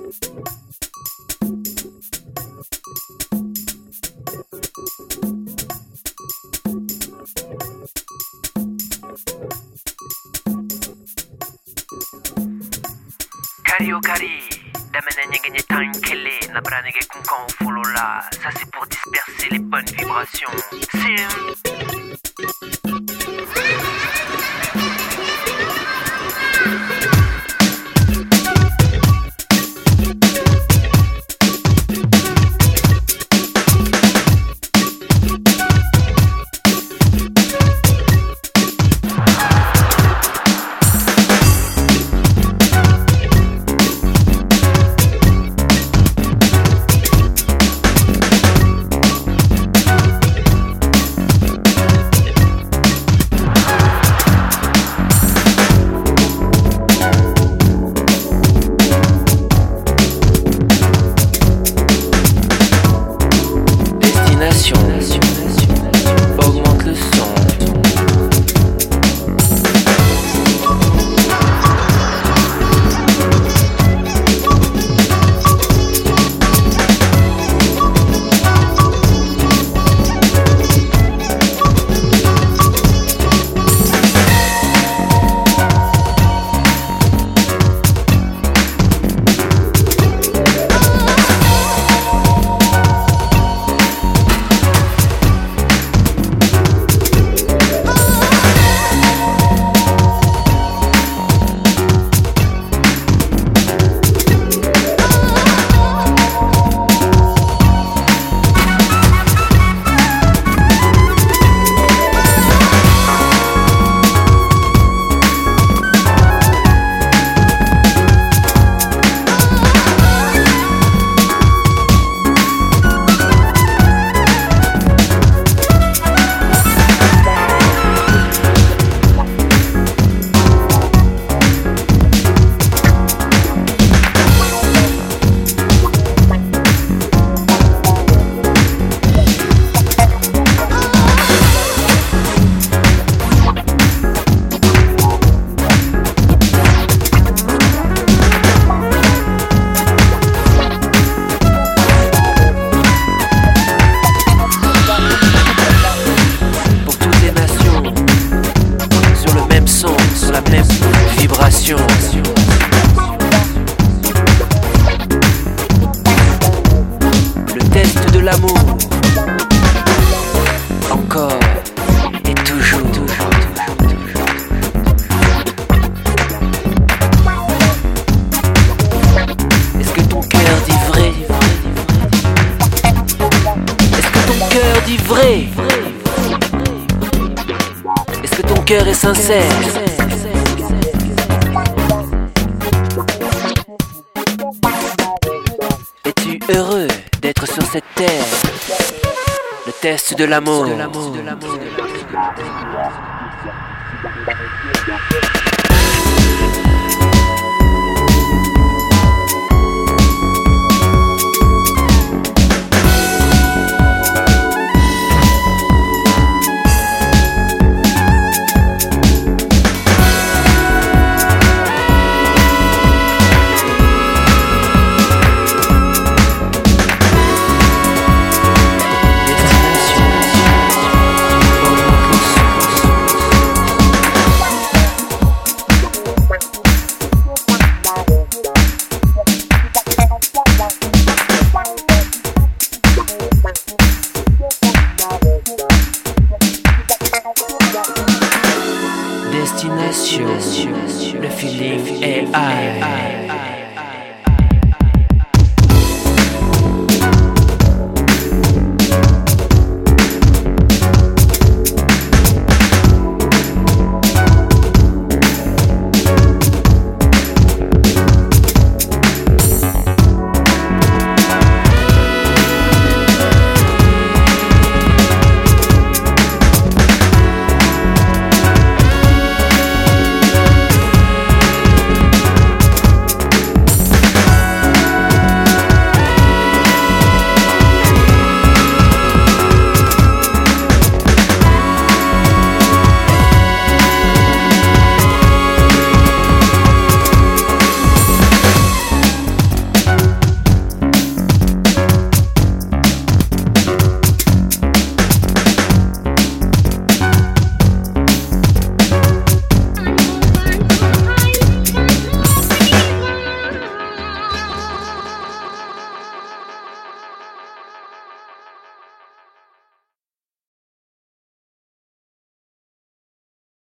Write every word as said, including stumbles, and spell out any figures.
Kari o kari, damene nyenge nye tankele, nabranege kunkan au folola. Ça c'est pour disperser les bonnes vibrations. Sim. Augmente le son. Le test de l'amour, encore et toujours. Est-ce que ton cœur dit vrai? Est-ce que ton cœur dit vrai? Est-ce que ton cœur est sincère? Es-tu heureux d'être sur cette terre? Le test de l'amour. Destination, le feeling est high.